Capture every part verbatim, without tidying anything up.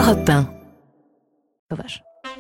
Europe un. Sauvage.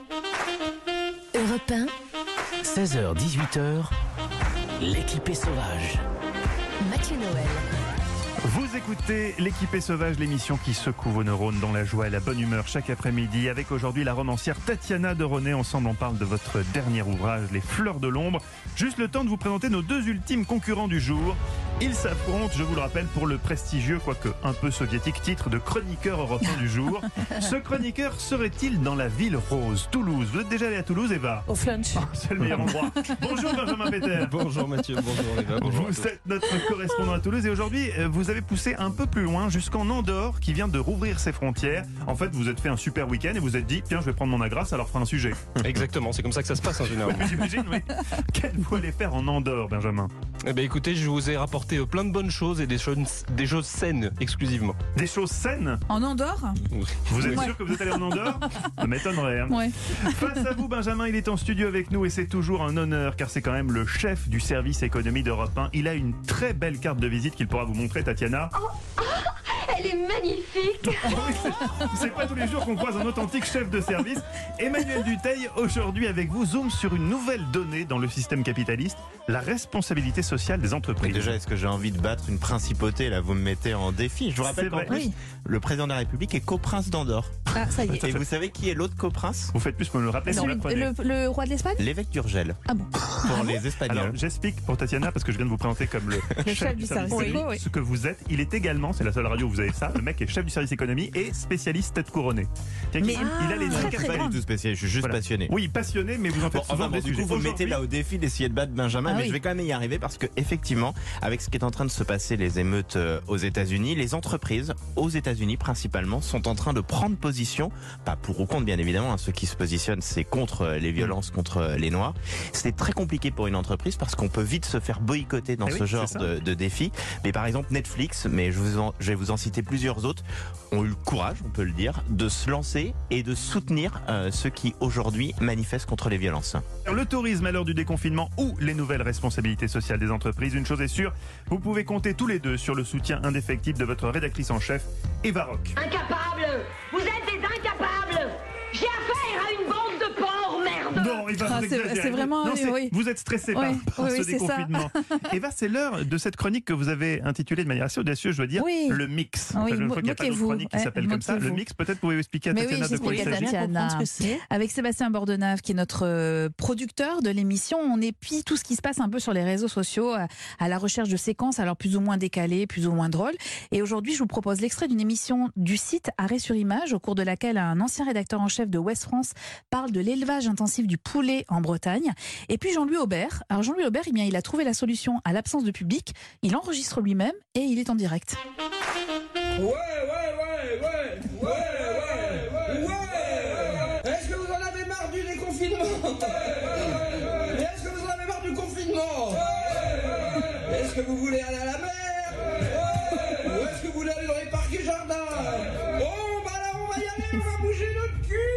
Europe un. seize heures dix-huit heures, l'équipée sauvage. Mathieu Noël. Vous écoutez l'équipée sauvage, l'émission qui secoue vos neurones dans la joie et la bonne humeur chaque après-midi. Avec aujourd'hui la romancière Tatiana de René. Ensemble, on parle de votre dernier ouvrage, Les Fleurs de l'Ombre. Juste le temps de vous présenter nos deux ultimes concurrents du jour. Ils s'affrontent, je vous le rappelle, pour le prestigieux, quoique un peu soviétique, titre de chroniqueur européen du jour. Ce chroniqueur serait-il dans la ville rose, Toulouse? Vous êtes déjà allé à Toulouse, Eva? Au flunch. Oh, c'est le meilleur endroit. Bonjour Benjamin Péter. Bonjour Mathieu, bonjour Eva, bonjour. Vous êtes notre correspondant à Toulouse et aujourd'hui, vous avez poussé un peu plus loin jusqu'en Andorre qui vient de rouvrir ses frontières. En fait, vous êtes fait un super week-end et vous êtes dit, tiens, je vais prendre mon agrat, ça leur fera un sujet. Exactement, c'est comme ça que ça se passe en général. Oui, j'imagine, oui. Qu'êtes-vous allé faire en Andorre, Benjamin? Eh bien écoutez, je vous ai rapporté plein de bonnes choses et des choses, des choses saines exclusivement. Des choses saines? En Andorre? Vous êtes Ouais. sûr que vous êtes allé en Andorre? Ça m'étonnerait. Hein. Ouais. Face à vous, Benjamin, il est en studio avec nous et c'est toujours un honneur car c'est quand même le chef du service économie d'Europe un. Il a une très belle carte de visite qu'il pourra vous montrer, Tatiana. Elle est magnifique. Oui, c'est- c'est pas tous les jours qu'on croise un authentique chef de service. Emmanuel Dutheil, aujourd'hui avec vous, zoome sur une nouvelle donnée dans le système capitaliste, la responsabilité sociale des Mais entreprises. déjà, est-ce que j'ai envie de battre une principauté? Là, vous me mettez en défi. Je vous rappelle C'est qu'en vrai. plus, Oui. le président de la République est coprince d'Andorre. Ah, ça y est. Et vous savez qui est l'autre coprince? Vous faites plus me le rappeler, si vous Celui- l'apprenez. le, le roi de l'Espagne? L'évêque d'Urgell. Ah bon? Pour les Alors, Espagnols. j'explique pour Tatiana, parce que je viens de vous présenter comme le, Le chef du service économie, éco, oui. ce que vous êtes. Il est également, c'est la seule radio où vous avez ça, le mec est chef du service économie et spécialiste tête couronnée. Tiens, Mais- il, il a les Ah, deux très, casquettes. très Pas du tout spécial, je suis juste Voilà. passionné. Oui, passionné, mais vous en Bon, faites souvent enfin, bon, des du sujets. coup, vous me mettez Aujourd'hui- là au défi d'essayer de battre Benjamin, Ah mais oui. je vais quand même y arriver parce que effectivement, avec ce qui est en train de se passer, les émeutes euh, aux États-Unis, les entreprises aux États-Unis principalement sont en train de prendre position, pas pour ou contre bien évidemment, hein, ceux qui se positionnent c'est contre euh, les violences contre euh, les Noirs. C'est très compliqué pour une entreprise parce qu'on peut vite se faire boycotter dans Eh ce oui, genre c'est ça. de, de défi. Mais par exemple Netflix, mais je, vous en- je vais vous en citer plusieurs autres, ont eu le courage, on peut le dire, de se lancer et de soutenir euh, ceux qui aujourd'hui manifestent contre les violences. Le tourisme à l'heure du déconfinement ou les nouvelles responsabilités sociales des entreprises, une chose est sûre, vous pouvez compter tous les deux sur le soutien indéfectible de votre rédactrice en chef, Eva Rock. Incapable. Vous êtes des incapables. J'ai affaire à une bande de porcs, merde. Non, Eva, Ah, vous c'est- exagérez. c'est vraiment- Non, c'est- oui. Vous êtes stressé par, Oui, par oui, ce oui, c'est ça. déconfinement. Eva, c'est l'heure de cette chronique que vous avez intitulée de manière assez audacieuse, je dois dire, Oui. le mix. Oui, je mo- crois qu'il n'y a pas d'autre moquez-vous. chronique qui Ouais, s'appelle comme ça. Le moquez-vous. mix, peut-être pouvez-vous expliquer à Mais oui, Tatiana de quoi il j'explique à s'agit. Tatiana. c'est. Avec Sébastien Bordenave, qui est notre euh, producteur de l'émission, on épie tout ce qui se passe un peu sur les réseaux sociaux à, à la recherche de séquences, alors plus ou moins décalées, plus ou moins drôles. Et aujourd'hui, je vous propose l'extrait d'une émission du site Arrêt sur Image, au cours de laquelle un ancien rédacteur en chef de Ouest France parle de l'élevage intensif du poulet en Bretagne. Et puis Jean-Louis Aubert. Alors Jean-Louis Aubert, eh bien, il a trouvé la solution à l'absence de public. Il enregistre lui-même et il est en direct. Ouais, ouais, ouais, ouais, ouais, ouais, ouais. Est-ce que vous en avez marre du déconfinement? Est-ce que vous en avez marre du confinement? Est-ce que vous voulez aller à la mer? Ou est-ce que vous voulez aller dans les parcs et jardins? Bon, bah là, on va y aller, on va bouger notre cul.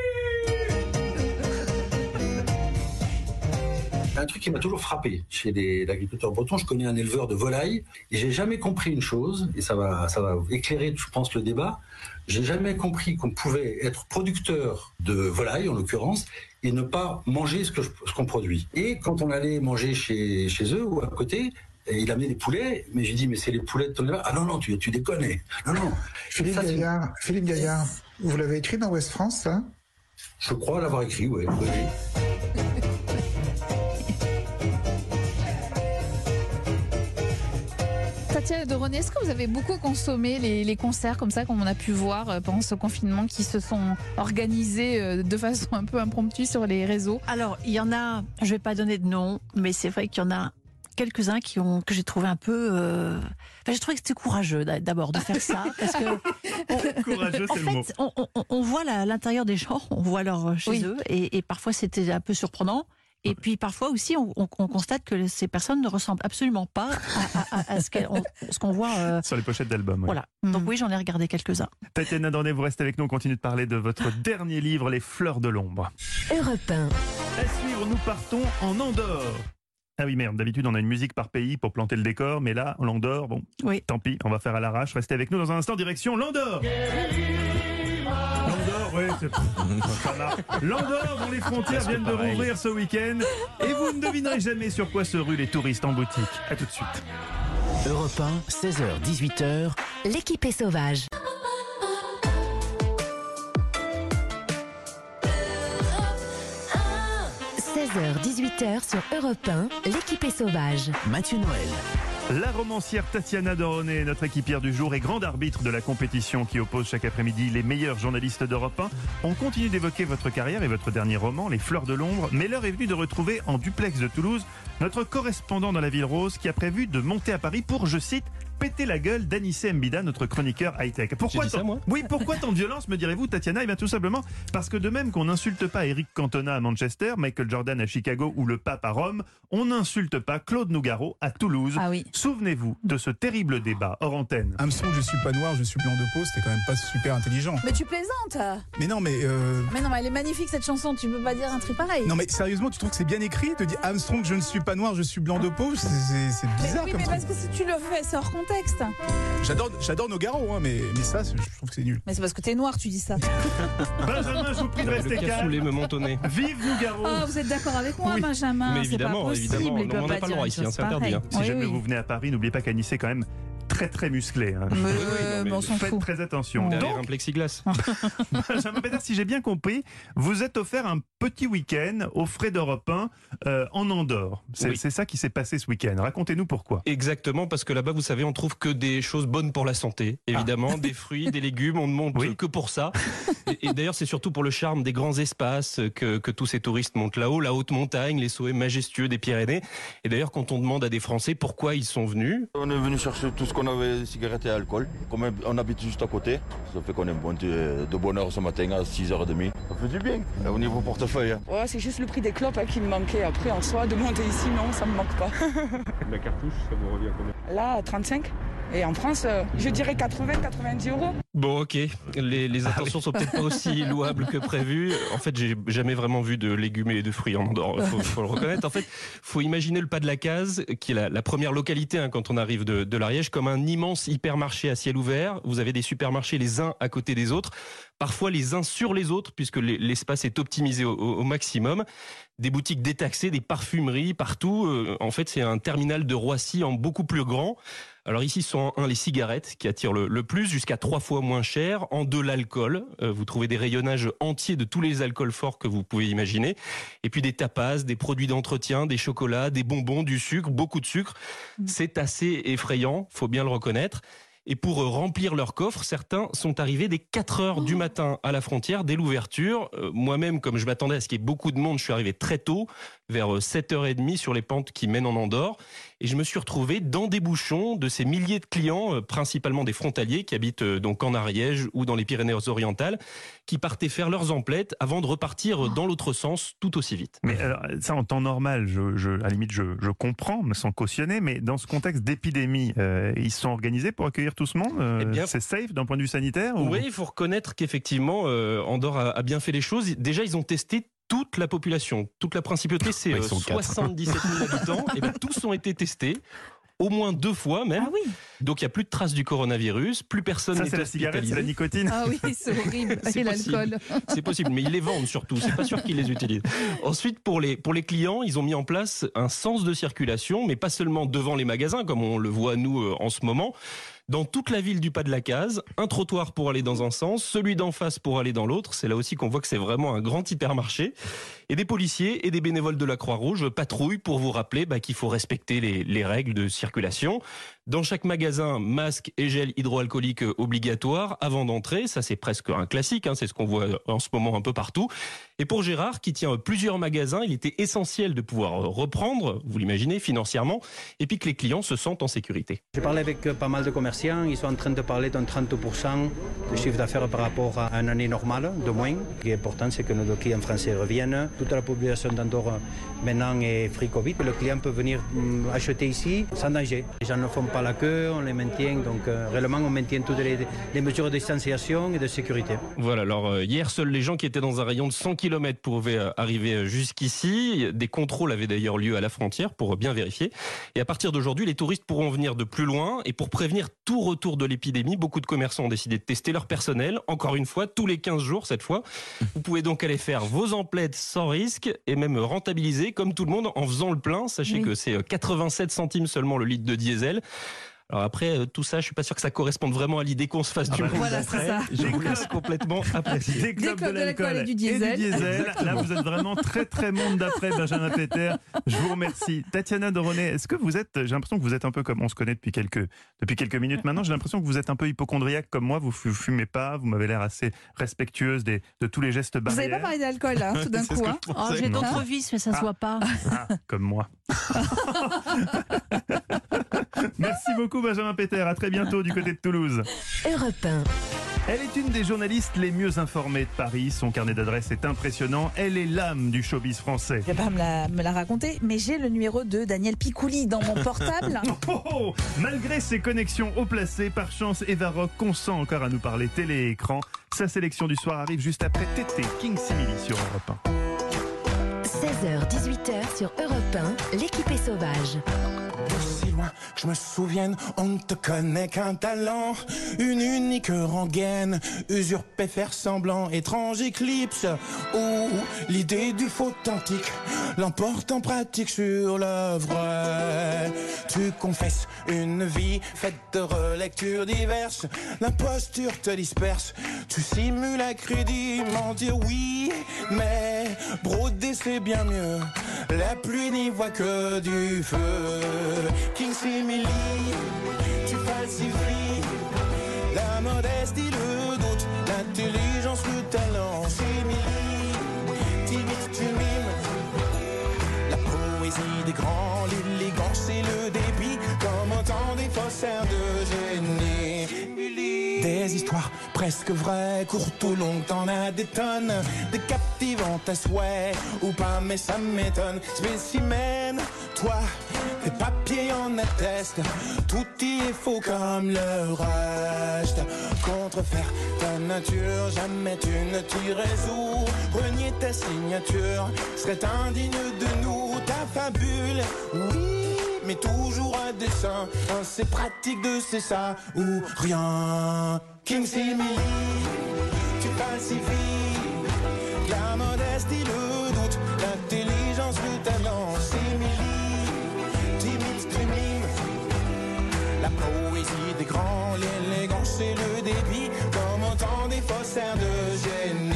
Un truc qui m'a toujours frappé chez les agriculteurs bretons, je connais un éleveur de volailles et j'ai jamais compris une chose, et ça va, ça va éclairer, je pense, le débat. J'ai jamais compris qu'on pouvait être producteur de volailles, en l'occurrence, et ne pas manger ce que je- ce qu'on produit. Et quand on allait manger chez, chez eux ou à côté, et il amenait des poulets, mais j'ai dit, mais c'est les poulets de ton éleveur. Ah non, non, tu, tu déconnes. Non, non. Philippe Ça, c'est- Gaillard, Philippe Gaillard, vous l'avez écrit dans Ouest France, ça? Je crois l'avoir écrit, oui. oui, oui. Tatiana de René, est-ce que vous avez beaucoup consommé les, les concerts comme ça, comme on a pu voir euh, pendant ce confinement, qui se sont organisés euh, de façon un peu impromptue sur les réseaux? Alors, il y en a, je vais pas donner de nom, mais c'est vrai qu'il y en a quelques-uns qui ont, que j'ai trouvé un peu. euh, Enfin, j'ai trouvé que c'était courageux d'a- d'abord de faire ça. Parce que, Courageux, en c'est le mot. fait, on, on- on voit la- l'intérieur des gens, on voit leur chez Oui. eux, et, et parfois c'était un peu surprenant. Et puis parfois aussi, on, on- on constate que ces personnes ne ressemblent absolument pas à, à- à- à ce qu'on ce qu'on voit. euh, Sur les pochettes d'albums. ouais. voilà. Mhm. Donc oui, j'en ai regardé quelques-uns. Tatiana Dornet, vous restez avec nous, on continue de parler de votre dernier livre, Les Fleurs de l'Ombre. Europe un. À suivre, nous partons en Andorre. Ah oui, merde, d'habitude on a une musique par pays pour planter le décor, mais là, l'Andorre, bon, Oui. tant pis, on va faire à l'arrache. Restez avec nous dans un instant, direction l'Andorre. c'est- ça marche. L'Andorre, dont les frontières Presque viennent de pareil. rouvrir ce week-end. Et vous ne devinerez jamais sur quoi se ruent les touristes en boutique. A tout de suite. Europe un, seize heures dix-huit heures. L'équipe est sauvage. seize heures dix-huit heures sur Europe un, l'équipe est sauvage. Mathieu Noël. La romancière Tatiana de Ronay, notre équipière du jour et grande arbitre de la compétition qui oppose chaque après-midi les meilleurs journalistes d'Europe un. On continue d'évoquer votre carrière et votre dernier roman, Les Fleurs de l'Ombre, mais l'heure est venue de retrouver en duplex de Toulouse notre correspondant dans la ville rose qui a prévu de monter à Paris pour, je cite, péter la gueule d'Anissé Mbida, notre chroniqueur high-tech. Pourquoi J'ai dit ça, tant- moi Oui, pourquoi tant de violence, me direz-vous, Tatiana? Eh bien, tout simplement parce que de même qu'on n'insulte pas Eric Cantona à Manchester, Michael Jordan à Chicago ou le pape à Rome, on n'insulte pas Claude Nougaro à Toulouse. Ah oui. Souvenez-vous de ce terrible débat hors antenne. Armstrong, je suis pas noir, je suis blanc de peau, c'était quand même pas super intelligent. Mais tu plaisantes. Mais non, mais euh, Mais non, mais elle est magnifique cette chanson, tu peux pas dire un truc pareil. non, mais sérieusement, tu trouves que c'est bien écrit de dire Armstrong, je ne suis pas noir, je suis blanc de peau, c'est- c'est c'est Mais bizarre oui, comme mais truc. parce que si tu le fais, c'est hors contexte. J'adore, j'adore Nogaro, hein, mais mais ça, c'est- je trouve que c'est nul. Mais c'est parce que t'es noir, tu dis ça. Benjamin, je vous prie de Le rester calme. cassoulet me monte au nez. Vive Nougaro. Ah, vous êtes d'accord avec moi, Oui. Benjamin? Mais C'est évidemment, pas possible. évidemment. Ils peuvent On n'a pas le dire droit une ici, hein, chose c'est interdit, hein. pareille. Si Oui, jamais oui. vous venez à Paris, n'oubliez pas qu'Anissé est quand même très très musclé. hein. Mais, Oui, oui, euh, non, mais mais on s'en Faites fout. très attention. Derrière Donc, un plexiglas. Benjamin Pétard, si j'ai bien compris, vous êtes offert un petit week-end aux frais d'Europe un euh, en Andorre. C'est Oui. c'est ça qui s'est passé ce week-end. Racontez-nous pourquoi. Exactement, parce que là-bas, vous savez, on trouve que des choses bonnes pour la santé. Évidemment, des fruits, des légumes, on ne monte Oui. que pour ça. Et, et d'ailleurs, c'est surtout pour le charme des grands espaces que, que tous ces touristes montent là-haut, la haute montagne, les sommets majestueux des Pyrénées. Et d'ailleurs, quand on demande à des Français pourquoi ils sont venus, On est venu chercher tout ce qu'on avait, cigarettes et alcool. Comme on habite juste à côté, ça fait qu'on est monté de bonne heure ce matin à six heures trente. Ça fait du bien, au niveau portefeuille. hein. Ouais, c'est juste le prix des clopes hein, qui me manquait. Après, en soi, de monter ici, non, ça me manque pas. la cartouche, ça vous revient combien? Là, trente-cinq. Et en France, euh, je dirais quatre-vingts, quatre-vingt-dix euros. Bon, ok. Les, les Ah intentions sont peut-être pas aussi louables que prévu. En fait, j'ai jamais vraiment vu de légumes et de fruits en Andorre. Faut, faut le reconnaître. En fait, faut imaginer le Pas de la Case, qui est la, la première localité hein, quand on arrive de, de l'Ariège, comme un immense hypermarché à ciel ouvert. Vous avez des supermarchés les uns à côté des autres, parfois les uns sur les autres, puisque les- l'espace est optimisé au, au maximum. Des boutiques détaxées, des parfumeries partout. Euh, en fait, c'est un terminal de Roissy en beaucoup plus grand. Alors ici, ce sont en un les cigarettes qui attirent le, le plus, jusqu'à trois fois moins cher. En deux, l'alcool. Euh, vous trouvez des rayonnages entiers de tous les alcools forts que vous pouvez imaginer. Et puis des tapas, des produits d'entretien, des chocolats, des bonbons, du sucre, beaucoup de sucre. C'est assez effrayant, faut bien le reconnaître. Et pour euh, remplir leur coffre, certains sont arrivés dès quatre heures du matin à la frontière, dès l'ouverture. Euh, Moi-même, comme je m'attendais à ce qu'il y ait beaucoup de monde, je suis arrivé très tôt, vers euh, sept heures trente sur les pentes qui mènent en Andorre. Et je me suis retrouvé dans des bouchons de ces milliers de clients, euh, principalement des frontaliers qui habitent euh, donc en Ariège ou dans les Pyrénées-Orientales, qui partaient faire leurs emplettes avant de repartir euh, dans l'autre sens tout aussi vite. Mais alors, ça, en temps normal, je, je, à la limite, je, je comprends, mais sans cautionner, mais dans ce contexte d'épidémie, euh, ils se sont organisés pour accueillir tout ce monde euh, Eh bien, C'est safe d'un point de vue sanitaire ou... Oui, il faut reconnaître qu'effectivement, euh, Andorre a, a bien fait les choses. Déjà, ils ont testé toute la population. Toute la principauté, c'est Ils euh, sont quatre. soixante-dix-sept mille habitants. Et bien, tous ont été testés. Au moins deux fois même. Ah oui. Donc il n'y a plus de traces du coronavirus, plus personne Ça, n'est c'est la cigarette, c'est la hospitalisé. nicotine. Ah oui, c'est horrible. C'est Et l'alcool. possible. C'est possible, mais ils les vendent surtout. C'est pas sûr qu'ils les utilisent. Ensuite, pour les, pour les clients, ils ont mis en place un sens de circulation, mais pas seulement devant les magasins, comme on le voit nous euh, en ce moment. Dans toute la ville du Pas de la Case, un trottoir pour aller dans un sens, celui d'en face pour aller dans l'autre. C'est là aussi qu'on voit que c'est vraiment un grand hypermarché. Et des policiers et des bénévoles de la Croix-Rouge patrouillent pour vous rappeler bah, qu'il faut respecter les, les règles de circulation. Dans chaque magasin, masque et gel hydroalcoolique obligatoire avant d'entrer. Ça, c'est presque un classique. Hein, c'est ce qu'on voit en ce moment un peu partout. Et pour Gérard, qui tient plusieurs magasins, il était essentiel de pouvoir reprendre, vous l'imaginez, financièrement, et puis que les clients se sentent en sécurité. J'ai parlé avec pas mal de commerçants. Ils sont en train de parler d'un trente pour cent de chiffre d'affaires par rapport à une année normale, de moins. Ce qui est important, c'est que nos clients français reviennent. Toute la population d'Andorre maintenant est free Covid. Le client peut venir acheter ici sans danger. Les gens ne font pas la queue, on les maintient. Donc euh, réellement, on maintient toutes les, les mesures de distanciation et de sécurité. Voilà, alors euh, hier, seuls les gens qui étaient dans un rayon de cent kilomètres kilomètres pouvaient arriver jusqu'ici. Des contrôles avaient d'ailleurs lieu à la frontière pour bien vérifier. Et à partir d'aujourd'hui, les touristes pourront venir de plus loin. Et pour prévenir tout retour de l'épidémie, beaucoup de commerçants ont décidé de tester leur personnel. Encore une fois, tous les quinze jours cette fois. Vous pouvez donc aller faire vos emplettes sans risque et même rentabiliser comme tout le monde en faisant le plein. Sachez oui. que c'est quatre-vingt-sept centimes seulement le litre de diesel. Alors après, tout ça, je suis pas sûr que ça corresponde vraiment à l'idée qu'on se fasse ah du bah monde voilà, après. Ça. Je vous laisse complètement apprécier. Des clubs, Des clubs de l'alcool et du diesel. Et du diesel. Là, vous êtes vraiment très très monde d'après, Benjamin Peter. Je vous remercie. Tatiana de René, est-ce que vous êtes, j'ai l'impression que vous êtes un peu comme on se connaît depuis quelques, depuis quelques minutes maintenant, j'ai l'impression que vous êtes un peu hypocondriaque comme moi, vous fumez pas, vous m'avez l'air assez respectueuse des, de tous les gestes barrières. Vous n'avez pas parlé d'alcool là, tout d'un coup. Hein. Oh, j'ai d'autres vices, mais ça se ah. voit pas. Ah, comme moi. Merci beaucoup Benjamin Peter, à très bientôt du côté de Toulouse. Europe un. Elle est une des journalistes les mieux informées de Paris, son carnet d'adresses est impressionnant, elle est l'âme du showbiz français. Je vais pas me la, me la raconter, mais j'ai le numéro de Daniel Picouli dans mon portable. oh, oh, malgré ses connexions haut placées, par chance Eva Rock consent encore à nous parler télé et écran. Sa sélection du soir arrive juste après Tété, King Simili sur Europe un. seize heures dix-huit heures sur Europe un, l'équipe est sauvage. Aussi loin que je me souvienne, on ne te connaît qu'un talent, une unique rengaine, usurper, faire semblant, étrange éclipse, où l'idée du faux authentique l'emporte en pratique sur le vrai. Tu confesses une vie faite de relectures diverses, l'imposture te disperse, tu simules crudiment dire oui, mais broder c'est bien mieux, la pluie n'y voit que du feu. King Simili, tu falsifies la modestie, le doute, l'intelligence, le talent. Simili, timide, tu mimes la poésie des grands, l'élégance et le débit, comme autant des faussaires de génie. Des histoires presque vraies, courtes ou longues, t'en as des tonnes, des captivantes à souhait, ou pas, mais ça m'étonne. Spécimen, toi, tes papiers en attestent, tout y est faux comme le reste. Contrefaire ta nature, jamais tu ne t'y résous. Renier ta signature serait indigne de nous. Ta fabule, oui, mais toujours à dessein. C'est pratique de c'est ça ou rien. King Simili, tu falsifies la modestie, le doute, l'intelligence, le talent. Simili, timide, tu mimes la poésie des grands, l'élégance et le débit, comme autant des faussaires de génie.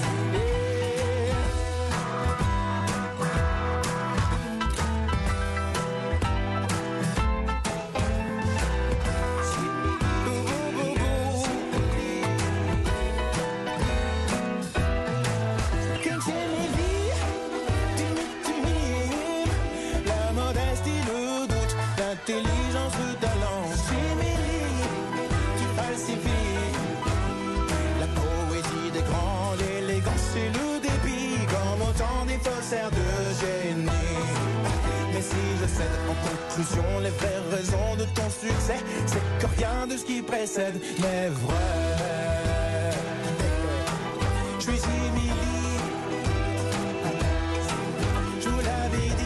Intelligence, le talent, simili, tu falsifies la poésie des grands, l'élégance et le débit, comme autant des faussaires de génie. Mais si je cède en conclusion les vraies raisons de ton succès, c'est que rien de ce qui précède n'est vrai. Je suis simili, je vous l'avais dit.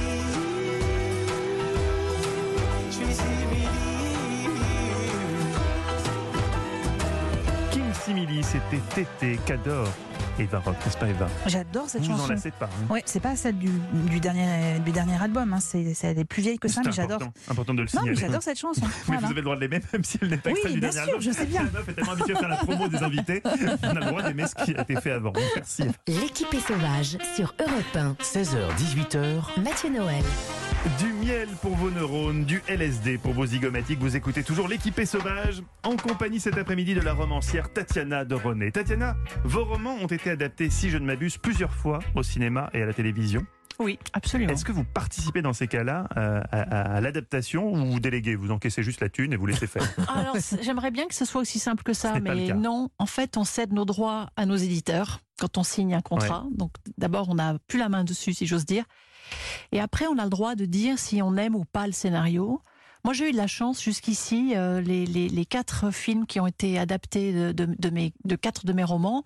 Simili, c'était Tété, qu'adore Eva Rock, n'est-ce pas Eva? J'adore cette vous chanson. Vous en lassez pas. Hein. Ouais, c'est pas celle du, du, dernier, du dernier album, hein. c'est, c'est, elle est plus vieille que ça, mais important, j'adore. important de le signaler. Non, mais j'adore cette chanson. mais voilà. Vous avez le droit de l'aimer, même si elle n'est pas extraite oui, du dernier sûr, album. Je sais bien. La meuf est tellement habituée à faire la promo des invités, on a le droit d'aimer ce qui a été fait avant. Merci. L'équipe est sauvage sur Europe un. seize heures dix-huit heures. Mathieu Noël. Du miel pour vos neurones, du L S D pour vos zygomatiques. Vous écoutez toujours l'équipe est sauvage en compagnie cet après-midi de la romancière Tatiana de René. Tatiana, vos romans ont été adaptés, si je ne m'abuse, plusieurs fois au cinéma et à la télévision. Oui, absolument. Est-ce que vous participez dans ces cas-là euh, à, à, à l'adaptation ou vous déléguez, vous encaissez juste la thune et vous laissez faire? Alors, j'aimerais bien que ce soit aussi simple que ça, mais non. En fait, on cède nos droits à nos éditeurs quand on signe un contrat. Ouais. Donc, d'abord, on n'a plus la main dessus, si j'ose dire. Et après, on a le droit de dire si on aime ou pas le scénario. Moi, j'ai eu de la chance jusqu'ici, euh, les, les, les quatre films qui ont été adaptés de, de, de, mes, de quatre de mes romans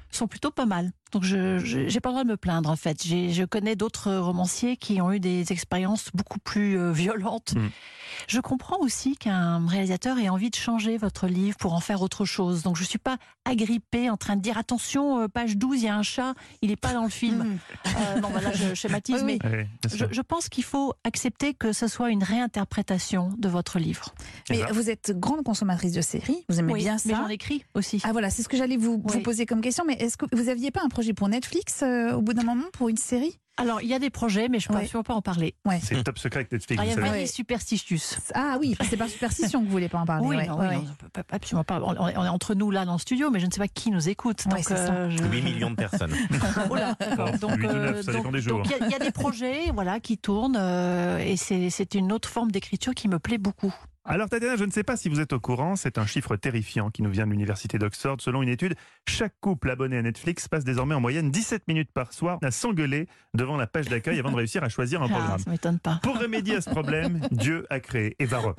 sont plutôt pas mal. Donc je j'ai pas le droit de me plaindre en fait. J'ai, je connais d'autres romanciers qui ont eu des expériences beaucoup plus euh, violentes. Mmh. Je comprends aussi qu'un réalisateur ait envie de changer votre livre pour en faire autre chose. Donc je suis pas agrippée en train de dire attention, page douze, il y a un chat, il n'est pas dans le film. Mmh. Euh, bon, voilà, je schématise, oui, mais oui, je, je pense qu'il faut accepter que ce soit une réinterprétation de votre livre. Mais vous êtes grande consommatrice de séries, vous aimez oui, bien ça. Mais j'en écris aussi. Ah voilà, c'est ce que j'allais vous, oui. vous poser comme question. Mais est-ce que vous n'aviez pas un projet pour Netflix euh, au bout d'un moment pour une série? Alors, il y a des projets, mais je ne peux ouais. absolument pas en parler. Ouais. C'est top secret avec Netflix. Ah, il y a very ouais. superstitious. Ah oui, c'est par superstition que vous ne voulez pas en parler. Oui, ouais. non, ouais. oui, non, absolument pas. On est entre nous là dans le studio, mais je ne sais pas qui nous écoute. Ouais, donc, euh, je... huit millions de personnes. Oh là, d'accord. Donc, euh, donc, donc il y, y a des projets voilà, qui tournent euh, et c'est, c'est une autre forme d'écriture qui me plaît beaucoup. Alors Tatiana, je ne sais pas si vous êtes au courant, c'est un chiffre terrifiant qui nous vient de l'université d'Oxford. Selon une étude, chaque couple abonné à Netflix passe désormais en moyenne dix-sept minutes par soir à s'engueuler devant la page d'accueil avant de réussir à choisir un programme. Ah, ça m'étonne pas. Pour remédier à ce problème, Dieu a créé Eva Rock.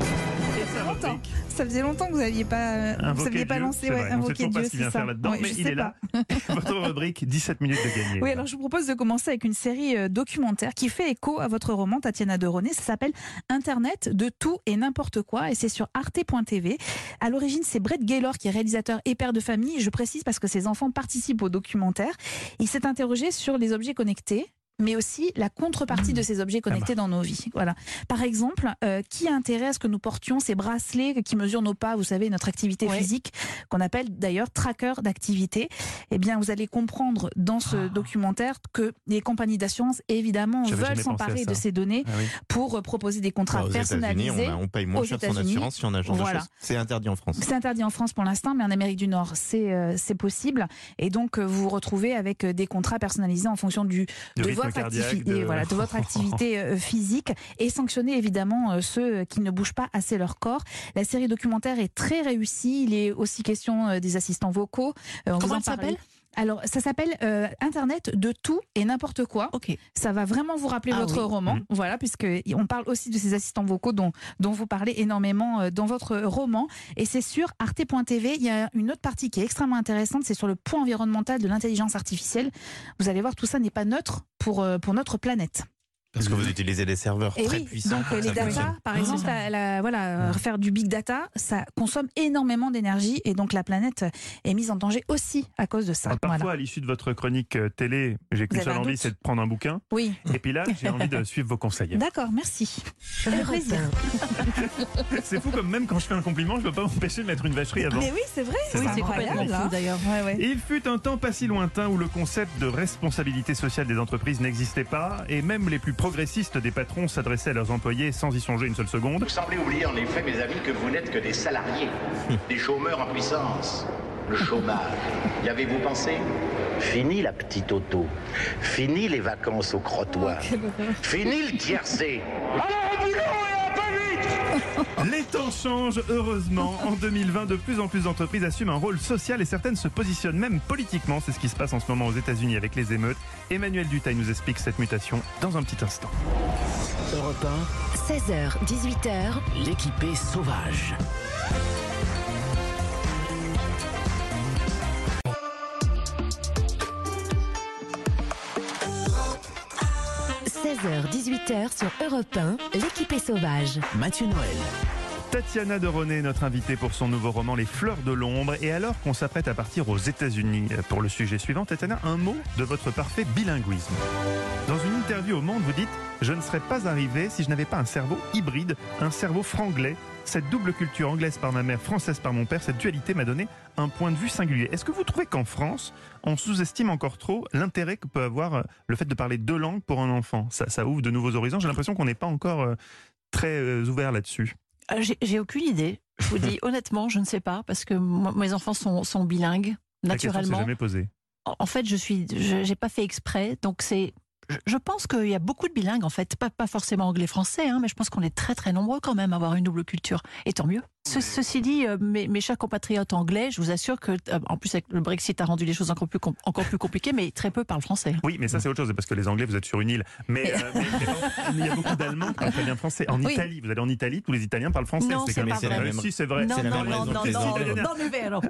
Ça faisait longtemps que vous n'aviez pas, vous saviez pas lancé ouais, invoquer Dieu, pas ce qu'il vient faire là-dedans, ouais, mais il est pas. là. Votre rubrique dix-sept minutes de gagner. Oui, alors je vous propose de commencer avec une série documentaire qui fait écho à votre roman, Tatiana de René. Ça s'appelle Internet de tout et n'importe quoi et c'est sur arte point t v. À l'origine, c'est Brett Gaylor qui est réalisateur et père de famille. Je précise parce que ses enfants participent au documentaire. Il s'est interrogé sur les objets connectés, mais aussi la contrepartie de ces objets connectés dans nos vies. Voilà. Par exemple, euh, qui a intérêt à ce que nous portions ces bracelets qui mesurent nos pas, vous savez, notre activité ouais. physique, qu'on appelle d'ailleurs tracker d'activité. Eh bien, vous allez comprendre dans ce ah. documentaire que les compagnies d'assurance, évidemment, J'avais veulent s'emparer de ces données ah oui. pour proposer des contrats bah, personnalisés. On, a, on paye moins cher son assurance si on a ce genre voilà. de choses. C'est interdit en France. C'est interdit en France pour l'instant, mais en Amérique du Nord, c'est, euh, c'est possible. Et donc, euh, vous vous retrouvez avec des contrats personnalisés en fonction du, de, de votre Activi- de... Voilà, de votre activité euh, physique et sanctionner évidemment euh, ceux qui ne bougent pas assez leur corps. La série documentaire est très réussie. Il est aussi question euh, des assistants vocaux. Euh, Comment ça s'appelle ? Alors, ça s'appelle euh, Internet de tout et n'importe quoi. Okay. Ça va vraiment vous rappeler ah, votre oui. roman. Mmh. Voilà, puisqu'on parle aussi de ces assistants vocaux dont, dont vous parlez énormément dans votre roman. Et c'est sur arte point t v. Il y a une autre partie qui est extrêmement intéressante, c'est sur le poids environnemental de l'intelligence artificielle. Vous allez voir, tout ça n'est pas neutre pour, pour notre planète. Parce que vous utilisez des serveurs et très oui, puissants. Donc les data, par exemple, la, la, voilà, faire du big data, ça consomme énormément d'énergie et donc la planète est mise en danger aussi à cause de ça. Alors, parfois, voilà. à l'issue de votre chronique télé, j'ai qu'une seule envie, c'est de prendre un bouquin. Oui. Et puis là, j'ai envie de suivre vos conseils. D'accord, merci. Avec plaisir. C'est fou comme même quand je fais un compliment, je ne peux pas m'empêcher de mettre une vacherie avant. Mais oui, c'est vrai. C'est, oui, c'est complètement fou d'ailleurs. Ouais, ouais. Il fut un temps pas si lointain où le concept de responsabilité sociale des entreprises n'existait pas et même les plus progressistes des patrons s'adressaient à leurs employés sans y songer une seule seconde. Vous semblez oublier en effet, mes amis, que vous n'êtes que des salariés, des chômeurs en puissance. Le chômage, y avez-vous pensé ? Fini la petite auto, fini les vacances au crottoir, fini le tiercé. Alors au boulot et un peu vite ! Les temps changent, heureusement. En deux mille vingt, de plus en plus d'entreprises assument un rôle social et certaines se positionnent même politiquement. C'est ce qui se passe en ce moment aux États-Unis avec les émeutes. Emmanuel Dutail nous explique cette mutation dans un petit instant. Europe un, seize heures, dix-huit heures, l'équipée sauvage. seize heures, dix-huit heures sur Europe un, l'équipée sauvage. Mathieu Noël. Tatiana de René est notre invitée pour son nouveau roman Les Fleurs de l'ombre. Et alors qu'on s'apprête à partir aux États-Unis pour le sujet suivant, Tatiana, un mot de votre parfait bilinguisme. Dans une interview au Monde, vous dites « Je ne serais pas arrivé si je n'avais pas un cerveau hybride, un cerveau franglais. Cette double culture anglaise par ma mère, française par mon père, cette dualité m'a donné un point de vue singulier. » Est-ce que vous trouvez qu'en France, on sous-estime encore trop l'intérêt que peut avoir le fait de parler deux langues pour un enfant ? Ça, ça ouvre de nouveaux horizons. J'ai l'impression qu'on n'est pas encore très euh, ouvert là-dessus. J'ai, j'ai aucune idée. Je vous dis honnêtement, je ne sais pas, parce que moi, mes enfants sont, sont bilingues, naturellement. La question s'est jamais posée. En fait, je suis, je, j'ai pas fait exprès, donc c'est. Je, je pense qu'il y a beaucoup de bilingues, en fait, pas, pas forcément anglais-français, hein, mais je pense qu'on est très très nombreux quand même à avoir une double culture. Et tant mieux. Ce, ceci dit, euh, mes, mes chers compatriotes anglais, je vous assure que, euh, en plus avec le Brexit a rendu les choses encore plus, com- encore plus compliquées, mais très peu parlent français. Oui, mais ça c'est autre chose, parce que les Anglais, vous êtes sur une île. Mais, euh, mais, mais il y a beaucoup d'Allemands qui parlent très bien français. En Oui. Italie, vous allez en Italie, tous les Italiens parlent français. Non, c'est c'est comme pas c'est vrai. la même... Si, c'est vrai. Non, C'est la non, même non, raison non, que les non, Anglais. non, mais vero.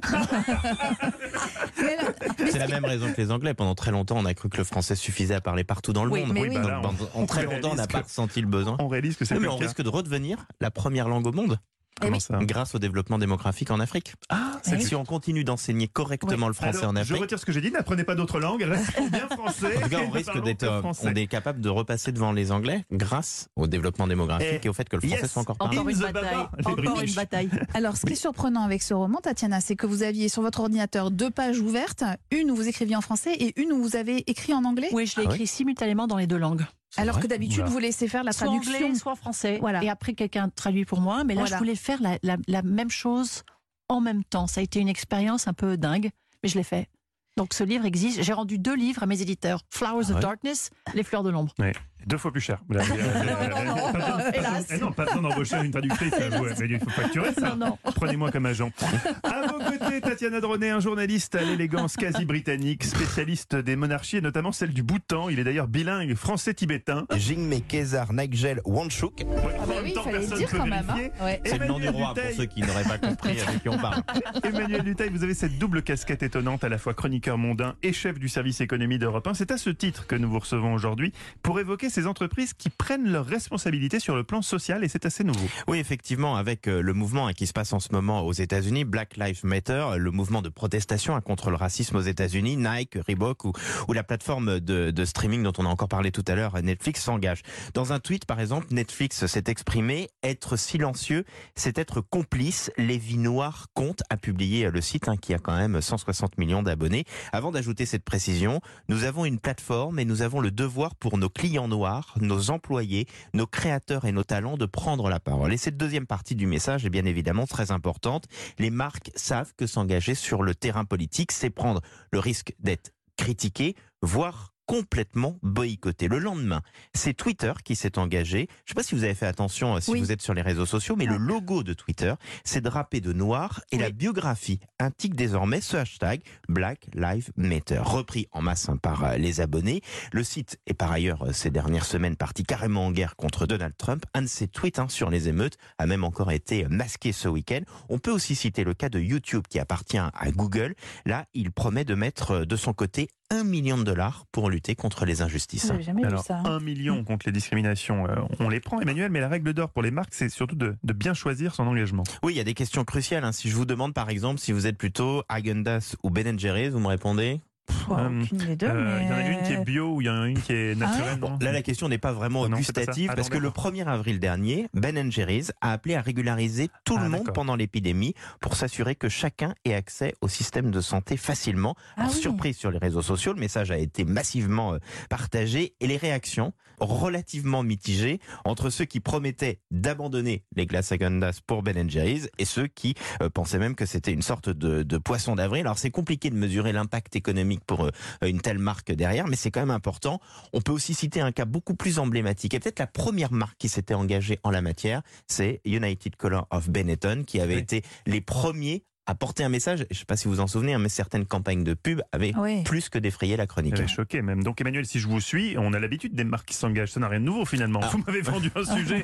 C'est la même raison que les Anglais. Pendant très longtemps, on a cru que le français suffisait à parler partout dans le Oui, monde. mais oui. Donc, Bah là, pendant- en très longtemps, on n'a pas ressenti le besoin. On réalise que c'est Oui, mais plus on le cas. risque de redevenir la première langue au monde. Comment ça Grâce au développement démographique en Afrique. Ah, c'est si on continue d'enseigner correctement le français Alors, en je Afrique. retire ce que j'ai dit, n'apprenez pas d'autres langues, restez bien français. En tout cas, et on ne risque parlons d'être, que euh, français. on est capable de repasser devant les Anglais grâce au développement démographique Et et au fait que le français yes, soit encore parlé. Encore In une the bataille. Baba, les Encore British. une bataille. Alors, ce qui est surprenant avec ce roman, Tatiana, c'est que vous aviez sur votre ordinateur deux pages ouvertes, une où vous écriviez en français et une où vous avez écrit en anglais. Oui, je l'ai Ah écrit simultanément dans les deux langues. Alors vrai que d'habitude, Oula. vous laissez faire la Soit traduction. anglais, soit français. Voilà. Et après, quelqu'un traduit pour moi. Mais là, Voilà. je voulais faire la, la- la même chose en même temps. Ça a été une expérience un peu dingue, mais je l'ai fait. Donc ce livre existe. J'ai rendu deux livres à mes éditeurs. Flowers Ah of ouais. Darkness, Les Fleurs de l'ombre. Ouais. Deux fois plus cher. Vous l'avez- non, non, Pas besoin- pas hélas. besoin- eh non, pas besoin d'embaucher une traductrice. Ouais, mais il faut facturer ça. Non, non. Prenez-moi comme agent. À vos côtés, Tatiana Dronet, un journaliste à l'élégance quasi britannique, spécialiste des monarchies et notamment celle du Bhoutan. Il est d'ailleurs bilingue français-tibétain. Jingme Khesar Nagjel Wangchuk. Ouais, Ah en bah même oui, temps, fallait le personne dire peut quand même. hein. vérifier. Ouais. C'est le nom du Emmanuel roi pour Dutheil. ceux qui n'auraient pas compris avec qui on parle. Emmanuel Dutheil, vous avez cette double casquette étonnante, à la fois chroniqueur mondain et chef du service économie d'Europe un. C'est à ce titre que nous vous recevons aujourd'hui pour évoquer ces entreprises qui prennent leurs responsabilités sur le plan social, et c'est assez nouveau. Oui, effectivement, avec euh, le mouvement qui se passe en ce moment aux États-Unis, Black Lives Matter, le mouvement de protestation contre le racisme aux États-Unis, Nike, Reebok ou, ou la plateforme de, de streaming dont on a encore parlé tout à l'heure, Netflix, s'engage. Dans un tweet, par exemple, Netflix s'est exprimé: être silencieux, c'est être complice. Les vies noires comptent, a publié le site hein, qui a quand même cent soixante millions d'abonnés. Avant d'ajouter cette précision, nous avons une plateforme et nous avons le devoir pour nos clients noirs, nos employés, nos créateurs et nos talents de prendre la parole. Et cette deuxième partie du message est bien évidemment très importante. Les marques savent que s'engager sur le terrain politique, c'est prendre le risque d'être critiqué, voire complètement boycotté. Le lendemain, c'est Twitter qui s'est engagé. Je ne sais pas si vous avez fait attention si Oui. vous êtes sur les réseaux sociaux, mais le logo de Twitter, c'est drapé de noir et Oui. la biographie indique désormais ce hashtag Black Lives Matter, repris en masse hein, par euh, les abonnés. Le site est par ailleurs euh, ces dernières semaines parti carrément en guerre contre Donald Trump. Un de ses tweets hein, sur les émeutes a même encore été masqué ce week-end. On peut aussi citer le cas de YouTube qui appartient à Google. Là, il promet de mettre euh, de son côté un million de dollars pour lutter contre les injustices. J'avais jamais vu Alors, ça. un million contre les discriminations, euh, on les prend, Emmanuel, mais la règle d'or pour les marques, c'est surtout de, de bien choisir son engagement. Oui, il y a des questions cruciales. Hein. Si je vous demande par exemple si vous êtes plutôt Häagen-Dazs ou Ben and Jerry's, vous me répondez Oh, Euh, aucune des deux, Euh, Il y en a mais- une qui est bio ou il y en a une qui est naturelle, non Là, la question n'est pas vraiment Non, c'est pas ça. gustative Ah, parce non, que le d'accord. premier avril dernier, Ben and Jerry's a appelé à régulariser tout Ah, le monde d'accord. pendant l'épidémie pour s'assurer que chacun ait accès au système de santé facilement. Ah Alors, oui. surprise sur les réseaux sociaux, le message a été massivement euh, partagé et les réactions relativement mitigées entre ceux qui promettaient d'abandonner les glaces Häagen-Dazs pour Ben and Jerry's et ceux qui euh, pensaient même que c'était une sorte de, de poisson d'avril. Alors c'est compliqué de mesurer l'impact économique pour euh, une telle marque derrière, mais c'est quand même important. On peut aussi citer un cas beaucoup plus emblématique et peut-être la première marque qui s'était engagée en la matière, c'est United Color of Benetton qui avait Oui. été les premiers à porter un message. Je ne sais pas si vous en souvenez, hein, mais certaines campagnes de pub avaient Oui. plus que défrayé la chronique. Elle est choquée même. Donc Emmanuel, si je vous suis, on a l'habitude des marques qui s'engagent. Ça n'a rien de nouveau finalement. Ah. Vous m'avez vendu un sujet.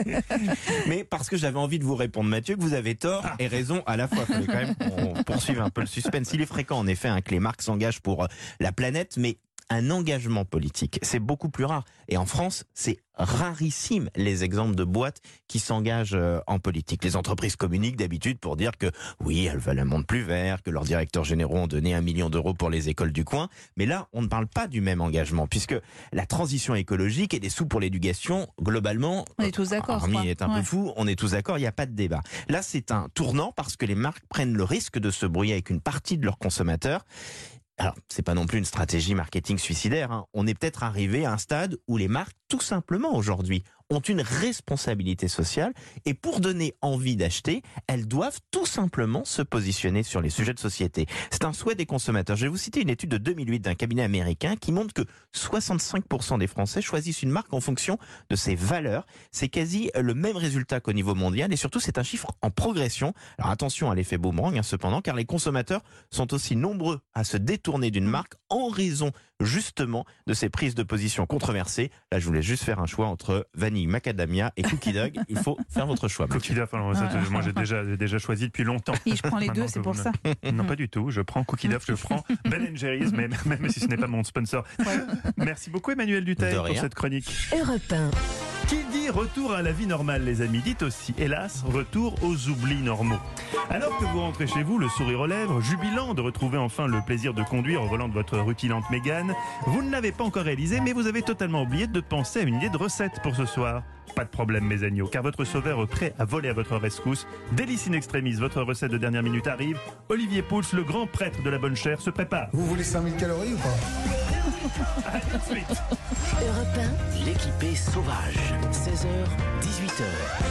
Mais parce que j'avais envie de vous répondre, Mathieu, que vous avez tort et raison à la fois. Il fallait quand même qu'on poursuive un peu le suspense. Il est fréquent, en effet, hein, que les marques s'engagent pour euh, la planète, mais un engagement politique, c'est beaucoup plus rare. Et en France, c'est rarissime les exemples de boîtes qui s'engagent euh, en politique. Les entreprises communiquent d'habitude pour dire que oui, elles veulent un monde plus vert, que leurs directeurs généraux ont donné un million d'euros pour les écoles du coin. Mais là, on ne parle pas du même engagement, puisque la transition écologique et des sous pour l'éducation, globalement, On est tous d'accord, Armi quoi. est un Ouais. peu fou, on est tous d'accord, il n'y a pas de débat. Là, c'est un tournant parce que les marques prennent le risque de se brouiller avec une partie de leurs consommateurs. Alors, c'est pas non plus une stratégie marketing suicidaire. Hein. On est peut-être arrivé à un stade où les marques tout simplement aujourd'hui, ont une responsabilité sociale et pour donner envie d'acheter, elles doivent tout simplement se positionner sur les sujets de société. C'est un souhait des consommateurs. Je vais vous citer une étude de deux mille huit d'un cabinet américain qui montre que soixante-cinq pour cent des Français choisissent une marque en fonction de ses valeurs. C'est quasi le même résultat qu'au niveau mondial et surtout c'est un chiffre en progression. Alors attention à l'effet boomerang hein, cependant, car les consommateurs sont aussi nombreux à se détourner d'une marque en raison justement de ces prises de position controversées. Là, je voulais juste faire un choix entre vanille, macadamia et cookie dog. Il faut faire votre choix. Cookie dog, alors, ça, Ah. moi j'ai déjà, j'ai déjà choisi depuis longtemps. Et je prends les deux, Maintenant c'est que pour vous ça. me- Non, pas du tout. Je prends cookie dog, je prends Ben and Jerry's, mais même si ce n'est pas mon sponsor. Merci beaucoup Emmanuel Dutheil De pour rien. cette chronique. Europe un. Qui dit retour à la vie normale, les amis, dit aussi, hélas, retour aux oublis normaux. Alors que vous rentrez chez vous, le sourire aux lèvres, jubilant de retrouver enfin le plaisir de conduire au volant de votre rutilante Mégane, vous ne l'avez pas encore réalisé, mais vous avez totalement oublié de penser à une idée de recette pour ce soir. Pas de problème, mes agneaux, car votre sauveur est prêt à voler à votre rescousse. Délice in extremis, votre recette de dernière minute arrive. Olivier Pouls, le grand prêtre de la bonne chair, se prépare. Vous voulez cinq mille calories ou pas? À tout de suite. Europe un. L'équipée sauvage. seize heures, dix-huit heures.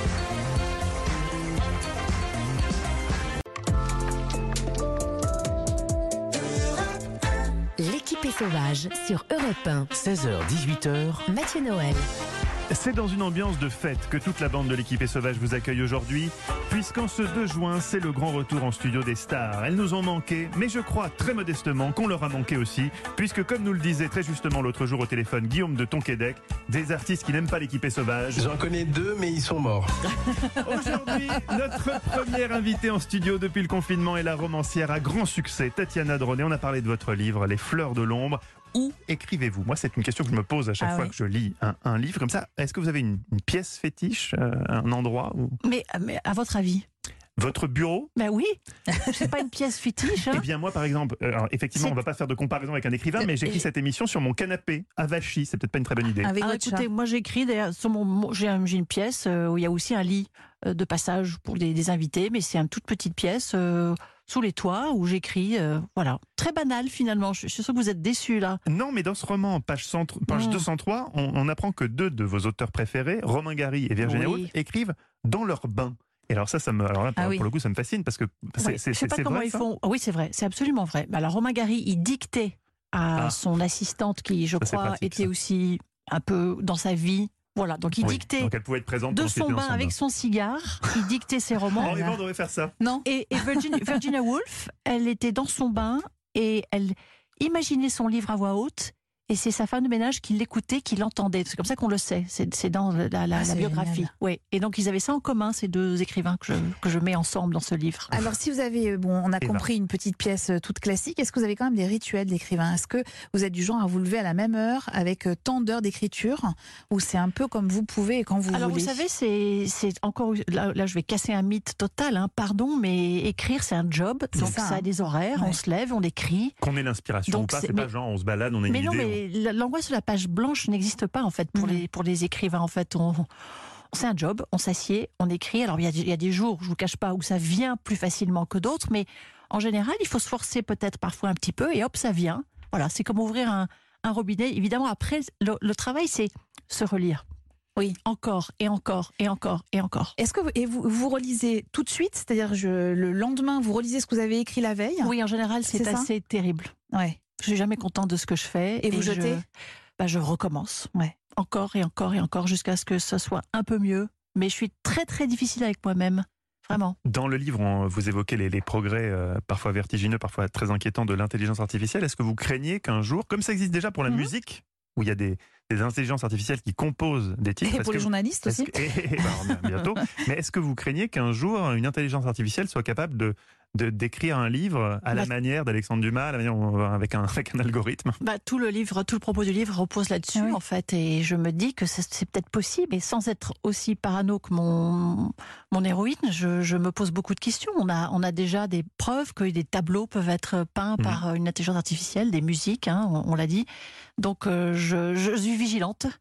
L'équipée sauvage sur Europe un. seize heures, dix-huit heures. Mathieu Noël. C'est dans une ambiance de fête que toute la bande de l'équipée sauvage vous accueille aujourd'hui, puisqu'en ce deux juin, c'est le grand retour en studio des stars. Elles nous ont manqué, mais je crois très modestement qu'on leur a manqué aussi, puisque comme nous le disait très justement l'autre jour au téléphone Guillaume de Tonquédec, des artistes qui n'aiment pas l'équipée sauvage. J'en connais deux, mais ils sont morts. Aujourd'hui, notre première invitée en studio depuis le confinement est la romancière à grand succès, Tatiana de René. On a parlé de votre livre, Les Fleurs de l'ombre. Où écrivez-vous? Moi, c'est une question que je me pose à chaque Ah fois oui. que je lis un, un livre comme ça. Est-ce que vous avez une, une pièce fétiche, euh, un endroit où... Mais, mais à votre avis? Votre bureau? Ben oui, c'est pas une pièce fétiche. Hein. Eh bien moi par exemple, euh, alors, effectivement C'est- on va pas faire de comparaison avec un écrivain, mais j'écris Et- cette émission sur mon canapé à Vachy, c'est peut-être pas une très bonne idée. Alors, écoutez, moi j'écris d'ailleurs sur mon, mon- j'ai un- j'ai une pièce euh, où il y a aussi un lit euh, de passage pour des, des invités, mais c'est une toute petite pièce euh, sous les toits où j'écris. euh, voilà, très banal finalement. Je, je suis sûre que vous êtes déçus là. Non, mais dans ce roman, page, cent, page Mm. deux cent trois, on, on apprend que deux de vos auteurs préférés, Romain Gary et Virginia Oui. Woolf, écrivent dans leur bain. Et alors ça, ça me, alors là, pour, Ah oui. pour le coup, ça me fascine parce que c'est, Ouais, c'est, je sais pas c'est comment vrai, ils ça font. Oui, c'est vrai, c'est absolument vrai. Alors Romain Gary, il dictait à Ah. son assistante qui, je Ça, c'est crois, pratique, était ça. aussi un peu dans sa vie. Voilà, donc il Oui, dictait donc elle pouvait être présente de pendant qu'il son était dans bain son avec bain. son cigare, il dictait ses romans. Henri Vent devrait faire ça. Non. Et, et Virginia, Virginia Woolf, elle était dans son bain et elle imaginait son livre à voix haute. Et c'est sa femme de ménage qui l'écoutait, qui l'entendait. C'est comme ça qu'on le sait. C'est c'est dans la, la- Ah, la c'est biographie. génial. Oui. Et donc ils avaient ça en commun, ces deux écrivains que je, que je mets ensemble dans ce livre. Alors, si vous avez, euh, bon, on a Eva. compris une petite pièce euh, toute classique, est-ce que vous avez quand même des rituels d'écrivain? Est-ce que vous êtes du genre à vous lever à la même heure avec euh, tant d'heures d'écriture, ou c'est un peu comme vous pouvez et quand vous Alors voulez? vous savez, c'est c'est encore là, là je vais casser un mythe total, hein, pardon, mais écrire c'est un job, C'est donc ça, ça, hein. a des horaires, Ouais. on se lève, on écrit. Qu'on ait l'inspiration Donc, ou pas, c'est- c'est pas mais- genre on se balade, on a une Mais idée. non, on- mais la- l'angoisse de la page blanche n'existe pas en fait pour Mhm. les pour les écrivains. En fait, on, c'est un job, on s'assied, on écrit. Alors il y a, il y a des jours, je vous cache pas, où ça vient plus facilement que d'autres, mais en général, il faut se forcer peut-être parfois un petit peu et hop, ça vient. Voilà, c'est comme ouvrir un, un robinet. Évidemment, après, le, le travail, c'est se relire. Oui. Encore et encore et encore et encore. Est-ce que vous, et vous, vous relisez tout de suite, c'est-à-dire je- le lendemain, vous relisez ce que vous avez écrit la veille? Oui, en général, c'est C'est ça assez terrible. Ouais. Je suis jamais contente de ce que je fais. Et vous je- jetez bah, Je recommence. Ouais. Encore et encore et encore jusqu'à ce que ce soit un peu mieux. Mais je suis très très difficile avec moi-même. Vraiment. Dans le livre, on- vous évoquez les, les progrès euh, parfois vertigineux, parfois très inquiétants de l'intelligence artificielle. Est-ce que vous craignez qu'un jour, comme ça existe déjà pour la Mhm. musique, où il y a des, des intelligences artificielles qui composent des titres. Et est-ce pour que les vous- journalistes est-ce aussi. que- et- et- bah, bientôt. Mais est-ce que vous craignez qu'un jour, une intelligence artificielle soit capable de de- d'écrire un livre à la Bah, manière d'Alexandre Dumas, à la manière où- avec un, avec un algorithme? Bah, tout le livre, tout le propos du livre repose là-dessus, Ah oui. en fait. Et je me dis que c'est c'est peut-être possible. Et sans être aussi parano que mon, mon héroïne, je, je me pose beaucoup de questions. On a, on a déjà des preuves que des tableaux peuvent être peints Mhm. par une intelligence artificielle, des musiques, hein, on, on l'a dit. Donc, euh, je, je suis vigilante.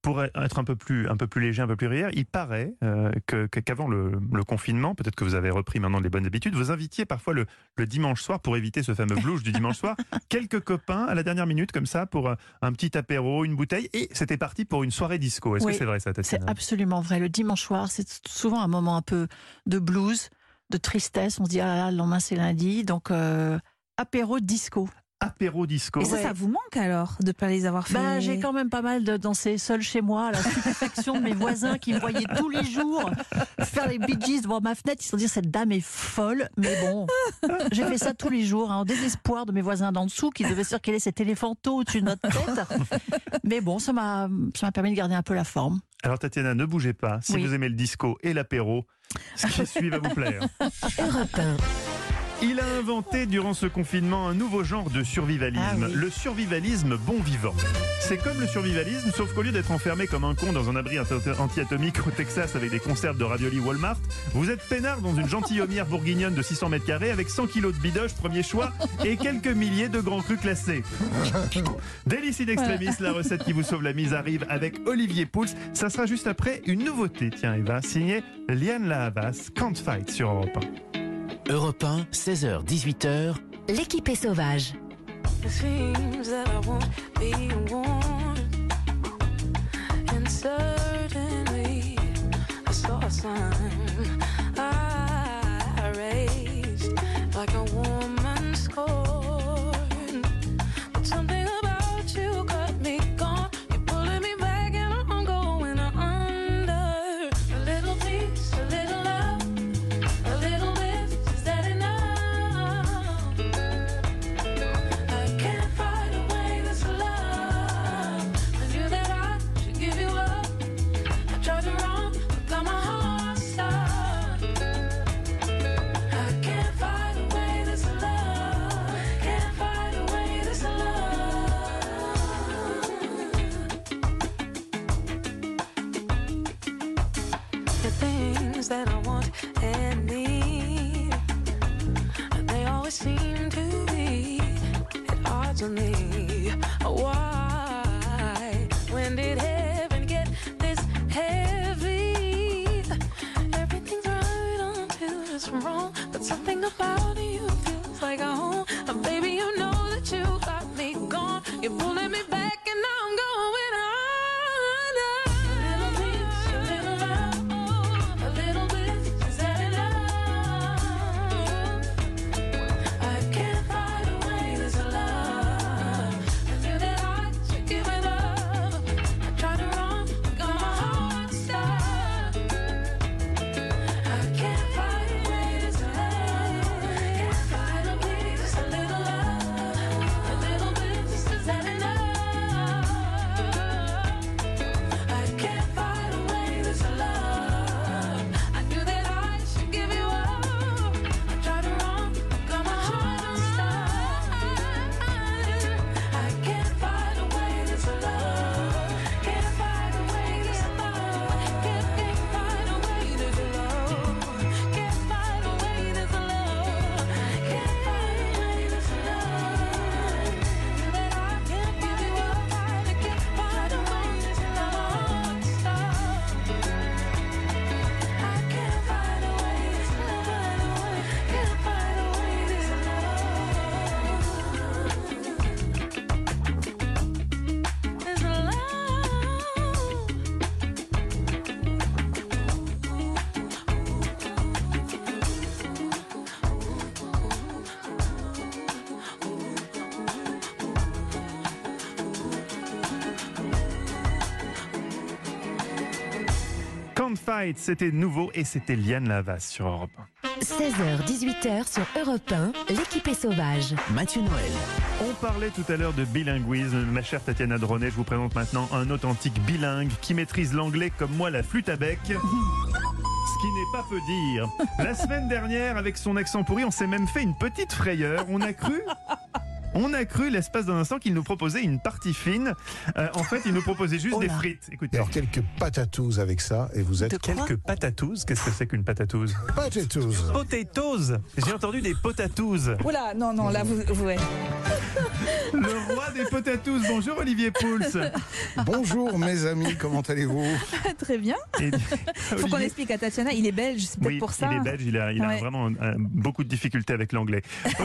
pour être un peu plus, un peu plus léger, un peu plus rire, il paraît euh, que, qu'avant le, le confinement, peut-être que vous avez repris maintenant les bonnes habitudes, vous invitiez parfois le, le dimanche soir, pour éviter ce fameux blues du dimanche soir, quelques copains à la dernière minute comme ça pour un petit apéro, une bouteille, et c'était parti pour une soirée disco. Est-ce oui, que c'est vrai ça, Tatiana? C'est absolument vrai. Le dimanche soir, c'est souvent un moment un peu de blues, de tristesse. On se dit, ah là là, le lendemain c'est lundi, donc euh, apéro disco. Apéro disco. Et ça, Ouais. ça vous manque alors de ne pas les avoir fait? Bah, j'ai quand même pas mal de danser seule chez moi, à la stupéfaction de mes voisins qui me voyaient tous les jours faire les Bee Gees devant ma fenêtre. Ils se sont dit, cette dame est folle. Mais bon, j'ai fait ça tous les jours, hein, en désespoir de mes voisins d'en dessous qui devaient circuler cet éléphanto au-dessus de notre tête. Mais bon, ça m'a, ça m'a permis de garder un peu la forme. Alors Tatiana, ne bougez pas. Si Oui. vous aimez le disco et l'apéro, ce qui suit va vous plaire. Europe un. Il a inventé durant ce confinement un nouveau genre de survivalisme, Ah oui. le survivalisme bon vivant. C'est comme le survivalisme, sauf qu'au lieu d'être enfermé comme un con dans un abri anti-atomique au Texas avec des conserves de raviolis Walmart, vous êtes peinard dans une gentilhommière bourguignonne de six cents mètres carrés avec cent kilos de bidoche, premier choix, et quelques milliers de grands crus classés. Délice in extremis, la recette qui vous sauve la mise arrive avec Olivier Pouls. Ça sera juste après une nouveauté, tiens Eva, signée Liane Lahavas, Can't Fight sur Europe un. Europe un, seize heures dix-huit heures. L'équipe est sauvage. It seems that I won't be warned, and certainly I saw a sign I raised like a woman scorned. But something about you got me gone. You're pulling me back and I'm going under. A little peace, a little love, a little bit, is that enough? I can't fight away this love. I knew that I should give you up. I tried to run, but got my heart stopped. I can't fight away this love. Can't fight away this love. The things that I want and need, they always seem to be at odds with me. Why? When did heaven get this heavy? Everything's right until it's wrong, but something about you feels like a home. Uh, baby, you know that you got me gone. You're pulling me back and now I'm going under. A little peace, a little love, a little bit, is that enough? I can't fight away this love. I knew that I should give it up. I tried to run, got my heart stopped. I can't fight away this love. Can't fight away this little love. A little bit, is that enough? I can't fight away this love. I knew that I should give you up. I tried to run, got my heart stopped. I can't fight away this love. Can't fight away this love. Can't, can't fight away this love. Can't fight away this love. Can't fight away this love. Knew that I can't give you up. I can't fight away this love. Stop. I can't fight away this love. Can't fight away this love. This love. Can't Fight, c'était nouveau et c'était Liane Lahavas sur Europe un. seize heures dix-huit heures sur Europe un, l'équipe est sauvage. Mathieu Noël. On parlait tout à l'heure de bilinguisme. Ma chère Tatiana Dronet, je vous présente maintenant un authentique bilingue qui maîtrise l'anglais comme moi la flûte à bec. Ce qui n'est pas peu dire. La semaine dernière, avec son accent pourri, on s'est même fait une petite frayeur. On a cru... On a cru l'espace d'un instant qu'il nous proposait une partie fine. Euh, en fait, il nous proposait juste Oh des là. frites. Écoutez. Alors, quelques patatouses avec ça, et vous êtes... Quelques patatouses. Qu'est-ce que c'est qu'une patatouze? Potatoes. Potatoes. J'ai entendu des potatouses. Oula, non, non, là, vous. vous ouais. Le roi des potatouses. Bonjour Olivier Pouls. Bonjour mes amis, comment allez-vous? Très bien. Et- Faut qu'on Olivier- explique à Tatiana, il est belge, c'est peut-être Oui, pour ça. il est belge, il a, il a Ouais. vraiment euh, beaucoup de difficultés avec l'anglais.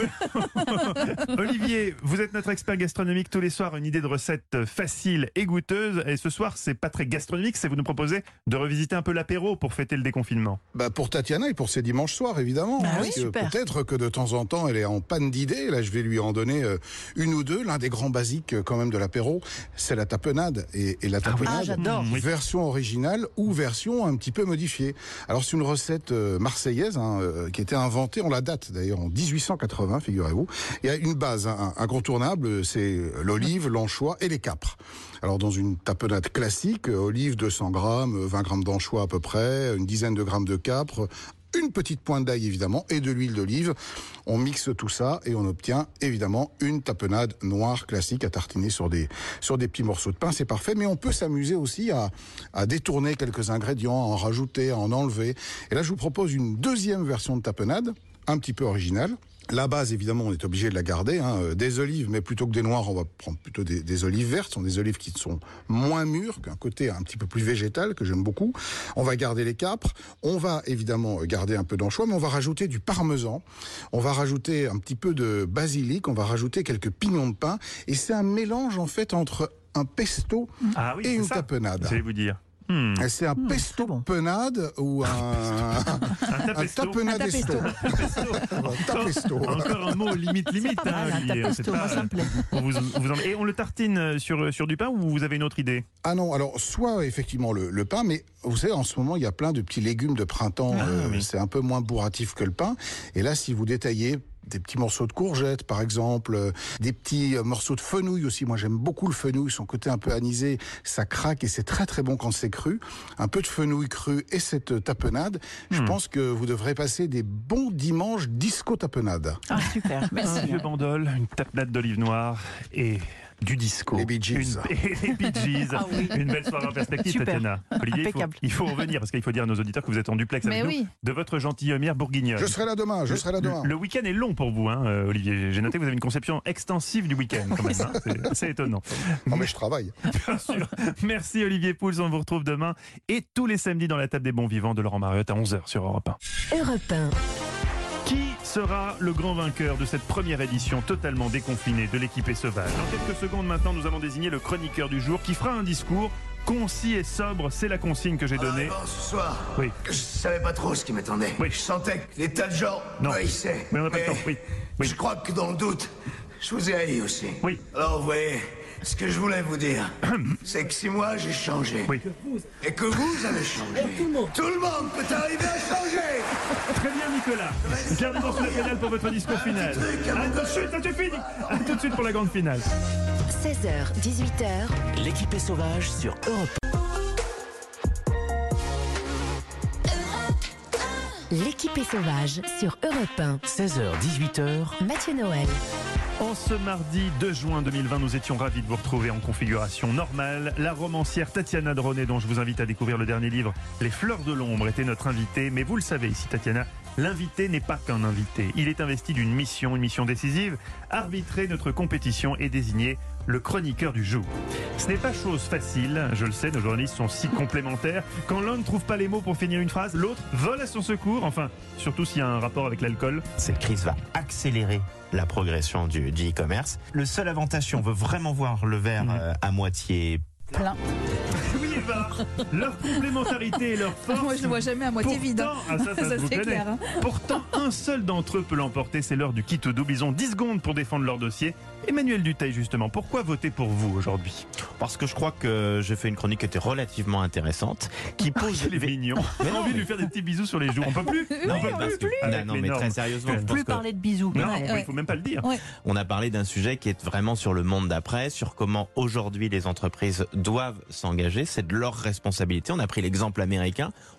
Olivier, vous êtes notre expert gastronomique tous les soirs, une idée de recette facile et goûteuse. Et ce soir, c'est pas très gastronomique, c'est vous nous proposez de revisiter un peu l'apéro pour fêter le déconfinement. Bah pour Tatiana et pour ses dimanches soirs, évidemment. Bah Parce oui, que super. peut-être que de temps en temps, elle est en panne d'idées. Là, je vais lui en donner euh, une ou deux. L'un des grands basiques, euh, quand même, de l'apéro, c'est la tapenade. Et, et la tapenade, Ah, j'adore. Mmh, oui. version originale ou version un petit peu modifiée. Alors, c'est une recette euh, marseillaise hein, euh, qui a été inventée, on la date d'ailleurs en dix-huit cent quatre-vingts, figurez-vous. Il y a une base hein, incontournable, c'est l'olive, l'anchois et les capres. Alors, dans une tapenade classique, euh, olive deux cents grammes, vingt grammes d'anchois à peu près, une dizaine de grammes de capres, une petite pointe d'ail évidemment et de l'huile d'olive. On mixe tout ça et on obtient évidemment une tapenade noire classique à tartiner sur des, sur des petits morceaux de pain. C'est parfait, mais on peut s'amuser aussi à, à détourner quelques ingrédients, à en rajouter, à en enlever. Et là, je vous propose une deuxième version de tapenade, un petit peu originale. La base, évidemment, on est obligé de la garder. Hein. Des olives, mais plutôt que des noires, on va prendre plutôt des, des olives vertes. Ce sont des olives qui sont moins mûres, qu'un côté un petit peu plus végétal, que j'aime beaucoup. On va garder les capres. On va évidemment garder un peu d'anchois, mais on va rajouter du parmesan. On va rajouter un petit peu de basilic. On va rajouter quelques pignons de pain. Et c'est un mélange, en fait, entre un pesto Ah oui, et c'est une ça. tapenade. J'allais vous dire. Hmm. Et c'est un pesto penade ou un, un tapenadesto. Un tapesto. Encore un mot limite limite. pas mal, hein, un Olivier. tapesto, C'est moi, ça me plaît. on vous, vous en- Et on le tartine sur, sur du pain ou vous avez une autre idée? Ah non, alors soit effectivement le, le pain, mais vous savez, en ce moment, il y a plein de petits légumes de printemps. Ah, euh, oui. C'est un peu moins bourratif que le pain. Et là, si vous détaillez des petits morceaux de courgettes, par exemple, euh, des petits euh, morceaux de fenouil aussi. Moi, j'aime beaucoup le fenouil, son côté un peu anisé, ça craque et c'est très très bon quand c'est cru. Un peu de fenouil cru et cette euh, tapenade. Je Hmm. pense que vous devrez passer des bons dimanches disco tapenade. Ah, super, Un merci. vieux bandol, une tapenade d'olive noire et du disco. Les Bee Gees. Une, et les Bee Gees. Ah oui. Une belle soirée en perspective, Super. Tatiana. Olivier, il faut, Impeccable. il faut revenir parce qu'il faut dire à nos auditeurs que vous êtes en duplex Mais avec oui. nous de votre gentilhommière bourguignonne. Je serai là demain, je serai là demain. Le, le week-end est long pour vous, hein, euh, Olivier. J'ai noté que vous avez une conception extensive du week-end, quand même. Hein. C'est- C'est étonnant. Non mais je travaille. Bien sûr. Merci Olivier Pouls. On vous retrouve demain et tous les samedis dans la table des bons vivants de Laurent Mariotte à onze heures sur Europe un. Europe un. Qui sera le grand vainqueur de cette première édition totalement déconfinée de l'équipée sauvage? Dans quelques secondes maintenant, nous allons désigner le chroniqueur du jour qui fera un discours concis et sobre. C'est la consigne que j'ai donnée. Bon, ce soir, Oui. je savais pas trop ce qui m'attendait. Oui. Je sentais que les tas de gens Non. m'haïssaient. Mais on n'a pas le temps. Oui. Oui. Je crois que dans le doute, je vous ai haï aussi. Oui. Alors, vous voyez, ce que je voulais vous dire, c'est que si moi j'ai changé, Oui. et que vous avez changé, tout le monde peut arriver à changer. Très bien, Nicolas. Gardez dans le pénal pour votre discours final. À tout de suite, ça suffit. À tout de suite pour la grande finale. seize heures, dix-huit heures. L'équipée sauvage sur Europe L'équipée sauvage sur Europe un. seize heures, dix-huit heures. Mathieu Noël. En ce mardi deux juin deux mille vingt, nous étions ravis de vous retrouver en configuration normale. La romancière Tatiana Dronet, dont je vous invite à découvrir le dernier livre, Les Fleurs de l'Ombre, était notre invitée. Mais vous le savez ici, Tatiana, l'invité n'est pas qu'un invité. Il est investi d'une mission, une mission décisive, arbitrer notre compétition et désigner le chroniqueur du jour. Ce n'est pas chose facile, je le sais, nos journalistes sont si complémentaires. Quand l'un ne trouve pas les mots pour finir une phrase, l'autre vole à son secours, enfin, surtout s'il y a un rapport avec l'alcool. Cette crise va accélérer la progression du, du e-commerce. Le seul avantage, si on veut vraiment voir le verre euh, à moitié Plein. Oui, Eva, leur complémentarité et leur force. Moi, je le vois jamais à moitié vide. hein. Ah, ça, ça, Ça, je vous c'est connais. clair, hein. Pourtant, un seul d'entre eux peut l'emporter. C'est l'heure du kit double. Ils ont dix secondes pour défendre leur dossier. Emmanuel Duteil, justement, pourquoi voter pour vous aujourd'hui? Parce que je crois que j'ai fait une chronique qui était relativement intéressante, qui pose Il est mignon. Mais J'ai non, envie de mais- lui faire des petits bisous sur les joues. On peut plus Non, On peut parce que- Avec non, non, mais les très normes. sérieusement, je pense Plus que- parler de bisous. Non, Ouais, il ouais. faut même pas le dire. Ouais. On a parlé d'un sujet qui est vraiment sur le monde d'après, sur comment aujourd'hui les entreprises doivent s'engager. C'est de leur responsabilité. On a pris l'exemple américain.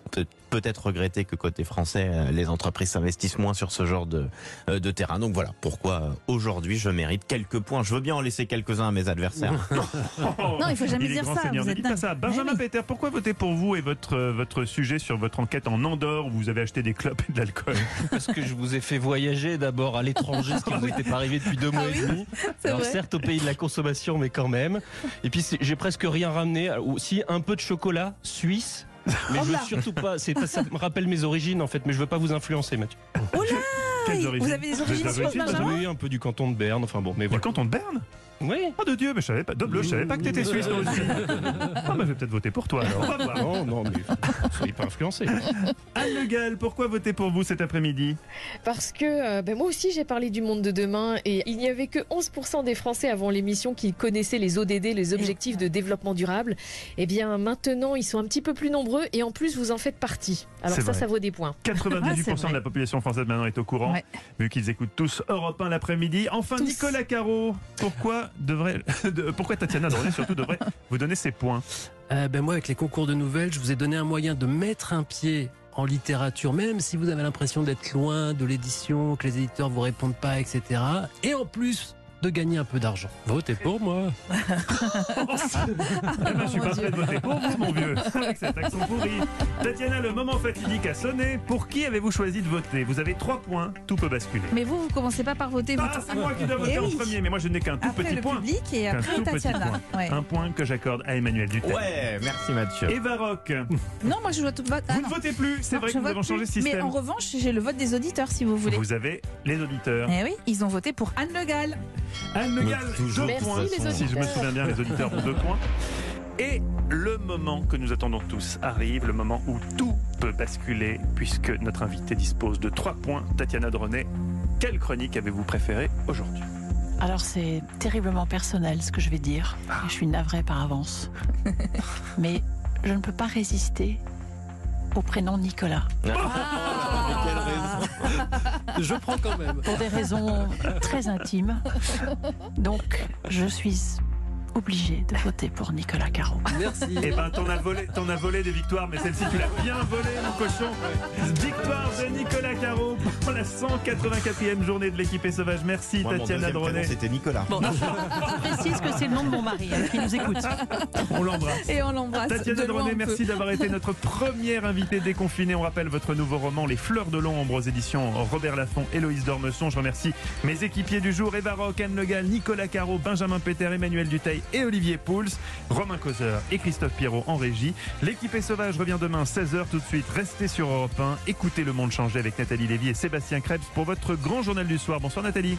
peut- peut-être regretter que côté français, euh, les entreprises s'investissent moins sur ce genre de, euh, de terrain. Donc voilà pourquoi euh, aujourd'hui je mérite quelques points. Je veux bien en laisser quelques-uns à mes adversaires. Non, il faut jamais Il est dire grand ça. seigneur, Vous ne êtes dites pas dingue. ça. Benjamin Mais oui. Peter, pourquoi voter pour vous et votre, euh, votre sujet sur votre enquête en Andorre où vous avez acheté des clopes et de l'alcool? Parce que je vous ai fait voyager d'abord à l'étranger, ce qui ne vous était pas arrivé depuis deux mois Ah et oui, demi. c'est Alors vrai. certes au pays de la consommation, mais quand même. Et puis c'est- j'ai presque rien ramené. Aussi un peu de chocolat suisse. Mais je veux surtout pas. C'est pas- ça me rappelle mes origines en fait, mais je veux pas vous influencer, Mathieu. Oh là Quelles origines Vous avez des origines suisses, Benjamin? Oui, un peu du canton de Berne. Enfin bon, mais Le voilà. canton de Berne? Oui. Oh de Dieu, mais je savais pas. Doble, je savais pas que t'étais suisse toi aussi. Ah bah je vais peut-être voter pour toi alors. On va voir. Non, non, mais soyez pas influencés. Anne Le Gall, pourquoi voter pour vous cet après-midi? Parce que euh, ben moi aussi j'ai parlé du monde de demain et il n'y avait que onze pour cent des Français avant l'émission qui connaissaient les O D D, les objectifs de développement durable. Eh bien maintenant ils sont un petit peu plus nombreux et en plus vous en faites partie. Alors C'est ça, vrai. ça vaut des points. quatre-vingt-dix-huit pour cent Ouais, c'est de la population française maintenant est au courant, Ouais. vu qu'ils écoutent tous Europe un l'après-midi. Enfin, Tous. Nicolas Caro, pourquoi, devrait, de- pourquoi Tatiana Dronnet surtout devrait vous donner ses points? Euh, ben moi, avec les concours de nouvelles, je vous ai donné un moyen de mettre un pied en littérature, même si vous avez l'impression d'être loin de l'édition, que les éditeurs vous répondent pas, et cetera. Et en plus de gagner un peu d'argent. Votez pour moi. Eh ben, je suis pas prêt de voter pour vous, mon vieux, avec cet accent pourri. Tatiana, le moment fatidique a sonné. Pour qui avez-vous choisi de voter? Vous avez trois points, tout peut basculer. Mais vous, vous commencez pas par voter. Ah, c'est moi qui dois voter Eh en oui. premier, mais moi je n'ai qu'un tout Après petit le point. public et Qu'un après tout petit Tatiana. point. Ouais. Un point que j'accorde à Emmanuel Dutel. Ouais, merci Mathieu. Eva Rock, Non, moi je vote. vote- ah, vous non. ne votez plus, c'est Non, vrai je que nous vote avons changé de plus. système. Mais en revanche, j'ai le vote des auditeurs si vous voulez. Vous avez les auditeurs. Eh oui, ils ont voté pour Anne Le Gall. Anne Le Gall, deux Merci, points. les Si je me auditeurs. souviens bien, les auditeurs ont deux points. Et le moment que nous attendons tous arrive, le moment où tout peut basculer, puisque notre invité dispose de trois points. Tatiana Dronnet, quelle chronique avez-vous préférée aujourd'hui? Alors c'est terriblement personnel ce que je vais dire. Et je suis navrée par avance. Mais je ne peux pas résister au prénom Nicolas. Je prends quand même. Pour des raisons très intimes. Donc je suis obligée de voter pour Nicolas Caro. Merci. Eh ben, t'en as volé, t'en as volé des victoires, mais celle-ci, tu l'as bien volée, mon cochon. Victoire de Nicolas Caro pour la cent quatre-vingt-quatrième journée de l'équipée sauvage. Merci, Moi, mon Tatiana deuxième prénom, Dronnet. c'était Nicolas. Bon, je précise que c'est le nom de mon mari hein, qui nous écoute. On l'embrasse. Et on l'embrasse. Tatiana de loin Dronnet, un peu. merci d'avoir été notre première invitée déconfinée. On rappelle votre nouveau roman Les Fleurs de l'ombre aux éditions Robert Laffont, Héloïse Dormesson. Je remercie mes équipiers du jour, Eva Rock, Anne Le Gall, Nicolas Caro, Benjamin Peter, Emmanuel Duteil et Olivier Pouls, Romain Causeur et Christophe Pierrot en régie. L'équipée sauvage revient demain seize heures tout de suite. Restez sur Europe un. Écoutez Le Monde changer avec Nathalie Lévy et Sébastien Krebs pour votre grand journal du soir. Bonsoir Nathalie.